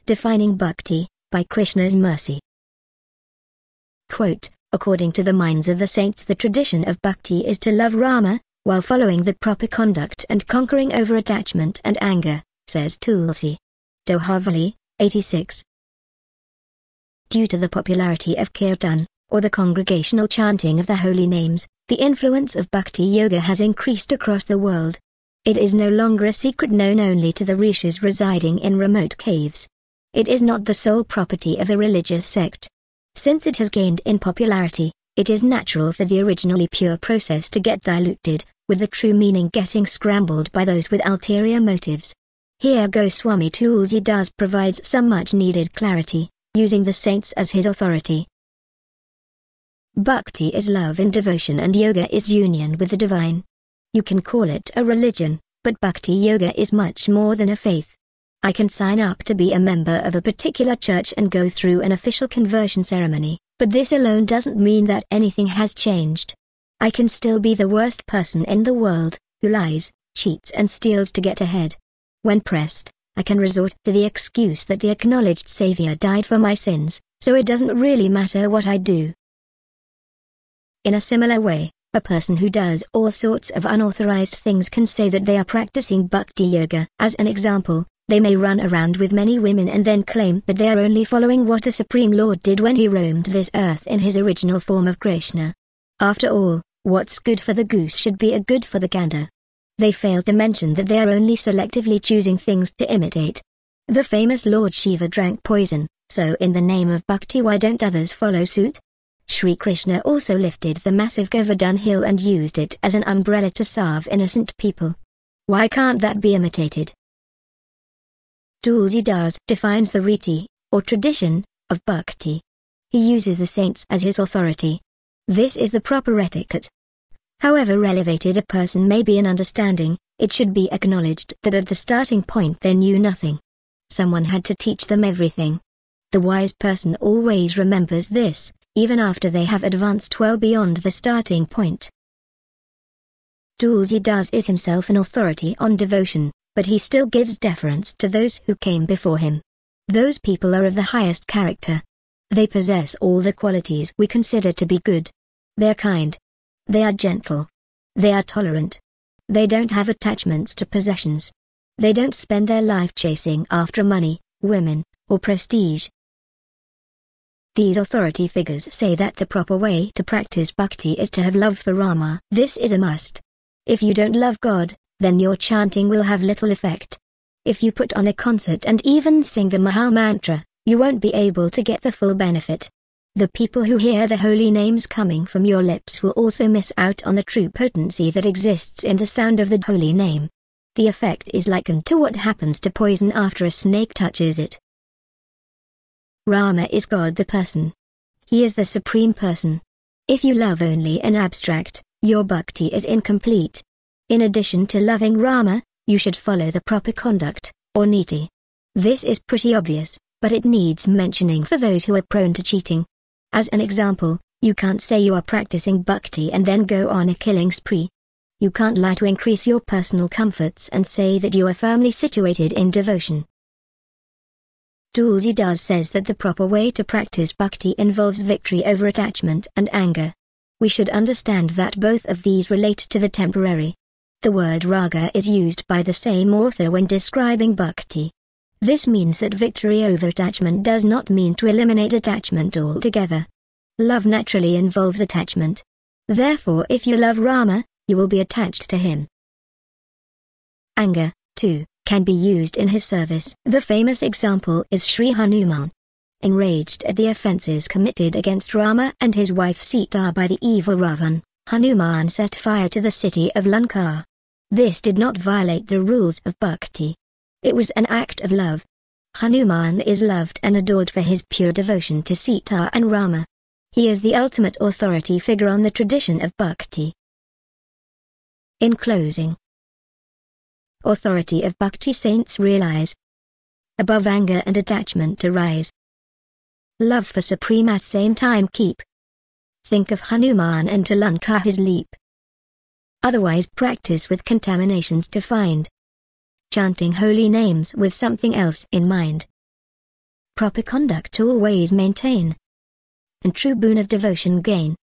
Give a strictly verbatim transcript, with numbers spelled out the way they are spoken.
Defining Bhakti, by Krishna's mercy. Quote, according to the minds of the saints, the tradition of bhakti is to love Rama, while following the proper conduct and conquering over attachment and anger, says Tulsi. Dohavali, eighty-six. Due to the popularity of kirtan, or the congregational chanting of the holy names, the influence of bhakti yoga has increased across the world. It is no longer a secret known only to the rishis residing in remote caves. It is not the sole property of a religious sect. Since it has gained in popularity, it is natural for the originally pure process to get diluted, with the true meaning getting scrambled by those with ulterior motives. Here Goswami Tulsidas provides some much-needed clarity, using the saints as his authority. Bhakti is love and devotion, and yoga is union with the divine. You can call it a religion, but bhakti yoga is much more than a faith. I can sign up to be a member of a particular church and go through an official conversion ceremony, but this alone doesn't mean that anything has changed. I can still be the worst person in the world, who lies, cheats and steals to get ahead. When pressed, I can resort to the excuse that the acknowledged Savior died for my sins, so it doesn't really matter what I do. In a similar way, a person who does all sorts of unauthorized things can say that they are practicing bhakti yoga. As an example, they may run around with many women and then claim that they are only following what the Supreme Lord did when he roamed this earth in his original form of Krishna. After all, what's good for the goose should be a good for the gander. They fail to mention that they are only selectively choosing things to imitate. The famous Lord Shiva drank poison, so in the name of bhakti why don't others follow suit? Sri Krishna also lifted the massive Govardhan hill and used it as an umbrella to salve innocent people. Why can't that be imitated? Tulsidas defines the riti, or tradition, of bhakti. He uses the saints as his authority. This is the proper etiquette. However elevated a person may be in understanding, it should be acknowledged that at the starting point they knew nothing. Someone had to teach them everything. The wise person always remembers this, even after they have advanced well beyond the starting point. Tulsidas is himself an authority on devotion, but he still gives deference to those who came before him. Those people are of the highest character. They possess all the qualities we consider to be good. They are kind. They are gentle. They are tolerant. They don't have attachments to possessions. They don't spend their life chasing after money, women, or prestige. These authority figures say that the proper way to practice bhakti is to have love for Rama. This is a must. If you don't love God, then your chanting will have little effect. If you put on a concert and even sing the Maha Mantra, you won't be able to get the full benefit. The people who hear the holy names coming from your lips will also miss out on the true potency that exists in the sound of the holy name. The effect is likened to what happens to poison after a snake touches it. Rama is God the person. He is the Supreme Person. If you love only an abstract, your bhakti is incomplete. In addition to loving Rama, you should follow the proper conduct, or niti. This is pretty obvious, but it needs mentioning for those who are prone to cheating. As an example, you can't say you are practicing bhakti and then go on a killing spree. You can't lie to increase your personal comforts and say that you are firmly situated in devotion. Tulsidas says that the proper way to practice bhakti involves victory over attachment and anger. We should understand that both of these relate to the temporary. The word raga is used by the same author when describing bhakti. This means that victory over attachment does not mean to eliminate attachment altogether. Love naturally involves attachment. Therefore, if you love Rama, you will be attached to him. Anger, too, can be used in his service. The famous example is Sri Hanuman. Enraged at the offences committed against Rama and his wife Sita by the evil Ravan, Hanuman set fire to the city of Lanka. This did not violate the rules of bhakti. It was an act of love. Hanuman is loved and adored for his pure devotion to Sita and Rama. He is the ultimate authority figure on the tradition of bhakti. In closing, authority of bhakti saints realize. Above anger and attachment to rise. Love for Supreme at same time keep. Think of Hanuman and to Lanka his leap. Otherwise practice with contaminations to find. Chanting holy names with something else in mind. proper conduct always maintain, and true boon of devotion gain.